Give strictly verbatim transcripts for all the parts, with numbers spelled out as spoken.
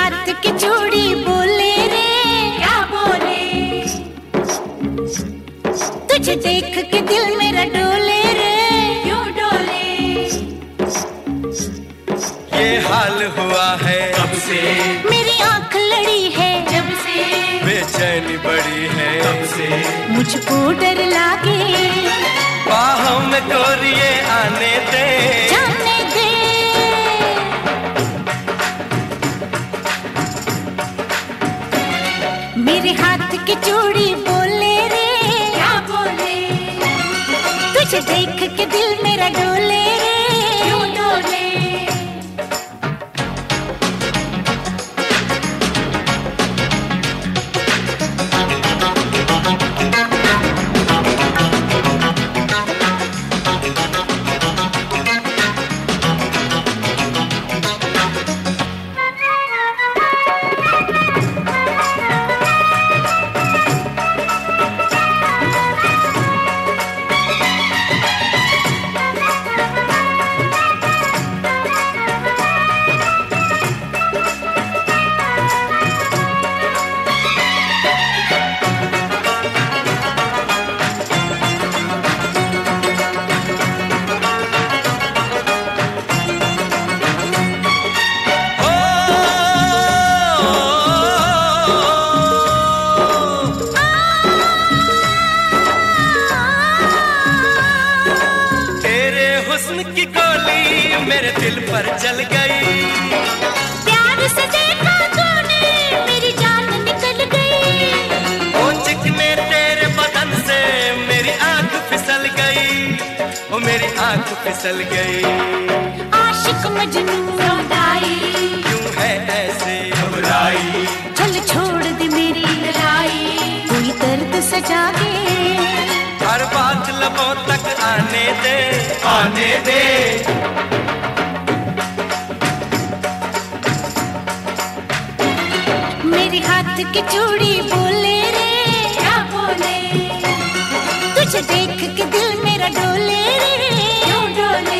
हाथ की चूड़ी बोले रे, क्या बोले? तुझे देख के दिल मेरा डोले रे, क्यों डोले? ये हाल हुआ है कब से, मेरी आंख लड़ी है जब से, बेचैनी बड़ी है कब से, मुझको डर लागे, बाहों में गोरिये आने दे, जाने दे। मेरे हाथ की चूड़ी बोले रे, क्या बोले? तुझे देख के दिल मेरा डोले रे, क्यों डोले? की गोली मेरे दिल पर चल गई, प्यार से देखा तूने मेरी जान निकल गई, ओ चिकने तेरे बदन से मेरी आंख फिसल गई, ओ मेरी आंख फिसल गई। आशिक मजनू सौदाई क्यों है ऐसे घबराई, चल छोड़ दे मेरी लड़ाई, कोई दर्द सजा के हर बात लबों तक आने दे, आने दे। मेरे हाथ की चूड़ी बोले रे, क्या बोले? तुझे देख के दिल मेरा डोले रे, क्यों डोले?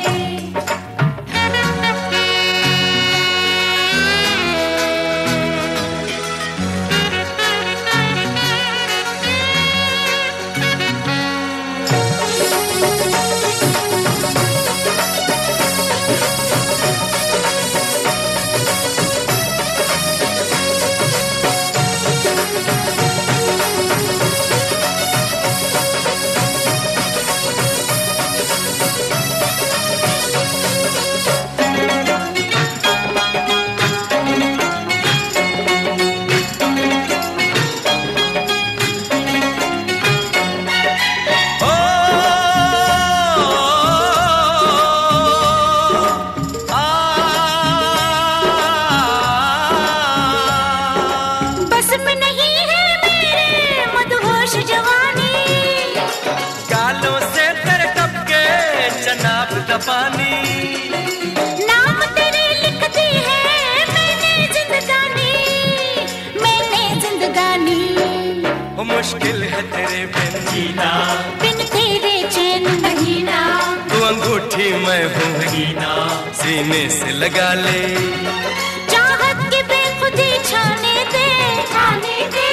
पानी नाम तेरे लिखती है मैंने जिंदगानी, मैंने जिंदगानी। वो मुश्किल है तेरे बिन जीना, बिन तेरे चैन महीना, तू अंगूठी मैं हूँ महीना, सीने से लगा ले, चाहत की बेखुदी छाने दे, छाने दे।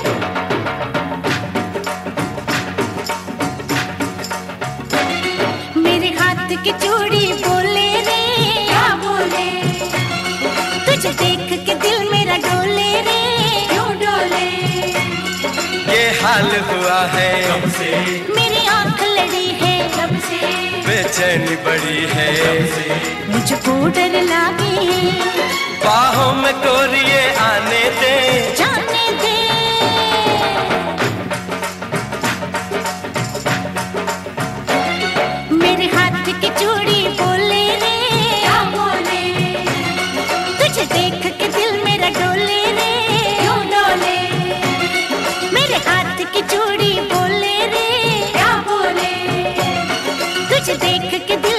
मेरे हाथ की चूड़ी बोले रे, क्या बोले? तुझे देख के दिल मेरा डोले रे, क्यों डोले? ये हाल हुआ है कब से, मेरी आंख लड़ी है जब से, बेचैनी बड़ी है मुझको डर लागे, बाहों में गोरिये आने दे, जाने दे। मेरे हाथ की चूड़ी बोले रे, क्या बोले? तुझे देख के दिल मेरा डोले रे, क्यों डोले? मेरे हाथ की चूड़ी बोले रे, क्या बोले? तुझे देख के दिल